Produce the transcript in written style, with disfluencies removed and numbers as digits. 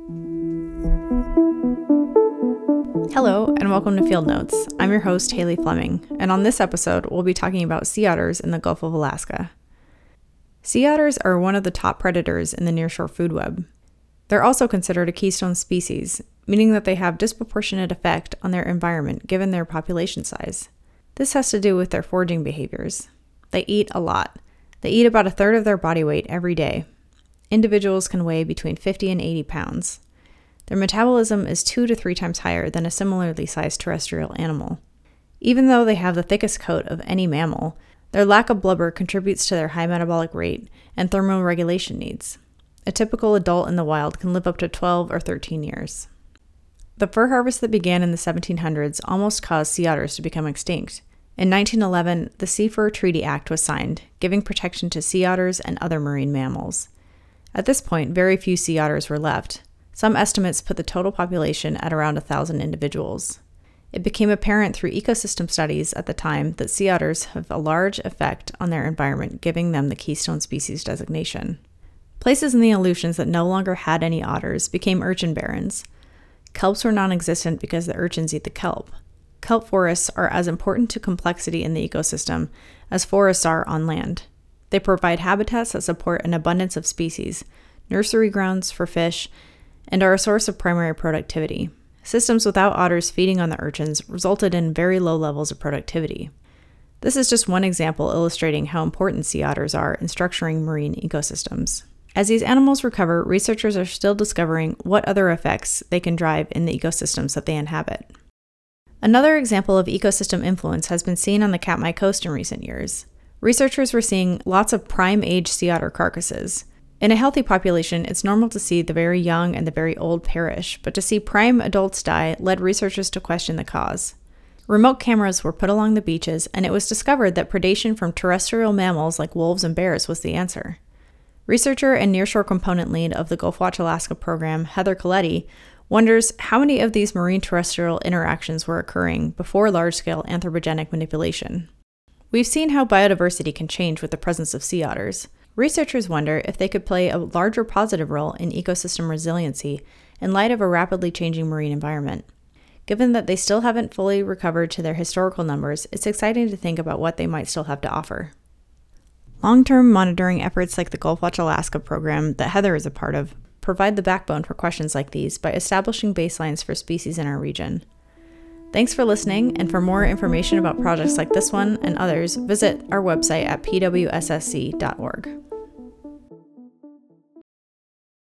Hello, and welcome to Field Notes. I'm your host, Haley Fleming, and on this episode, we'll be talking about sea otters in the Gulf of Alaska. Sea otters are one of the top predators in the nearshore food web. They're also considered a keystone species, meaning that they have disproportionate effect on their environment given their population size. This has to do with their foraging behaviors. They eat a lot. They eat about a third of their body weight every day. Individuals can weigh between 50 and 80 pounds. Their metabolism is 2 to 3 times higher than a similarly sized terrestrial animal. Even though they have the thickest coat of any mammal, their lack of blubber contributes to their high metabolic rate and thermoregulation needs. A typical adult in the wild can live up to 12 or 13 years. The fur harvest that began in the 1700s almost caused sea otters to become extinct. In 1911, the Sea Fur Treaty Act was signed, giving protection to sea otters and other marine mammals. At this point, very few sea otters were left. Some estimates put the total population at around 1,000 individuals. It became apparent through ecosystem studies at the time that sea otters have a large effect on their environment, giving them the keystone species designation. Places in the Aleutians that no longer had any otters became urchin barrens. Kelps were non-existent because the urchins eat the kelp. Kelp forests are as important to complexity in the ecosystem as forests are on land. They provide habitats that support an abundance of species, nursery grounds for fish, and are a source of primary productivity. Systems without otters feeding on the urchins resulted in very low levels of productivity. This is just one example illustrating how important sea otters are in structuring marine ecosystems. As these animals recover, researchers are still discovering what other effects they can drive in the ecosystems that they inhabit. Another example of ecosystem influence has been seen on the Katmai Coast in recent years. Researchers were seeing lots of prime-age sea otter carcasses. In a healthy population, it's normal to see the very young and the very old perish, but to see prime adults die led researchers to question the cause. Remote cameras were put along the beaches, and it was discovered that predation from terrestrial mammals like wolves and bears was the answer. Researcher and nearshore component lead of the Gulf Watch Alaska program, Heather Coletti, wonders how many of these marine terrestrial interactions were occurring before large-scale anthropogenic manipulation. We've seen how biodiversity can change with the presence of sea otters. Researchers wonder if they could play a larger positive role in ecosystem resiliency in light of a rapidly changing marine environment. Given that they still haven't fully recovered to their historical numbers, it's exciting to think about what they might still have to offer. Long-term monitoring efforts like the Gulf Watch Alaska program that Heather is a part of provide the backbone for questions like these by establishing baselines for species in our region. Thanks for listening, and for more information about projects like this one and others, visit our website at pwssc.org.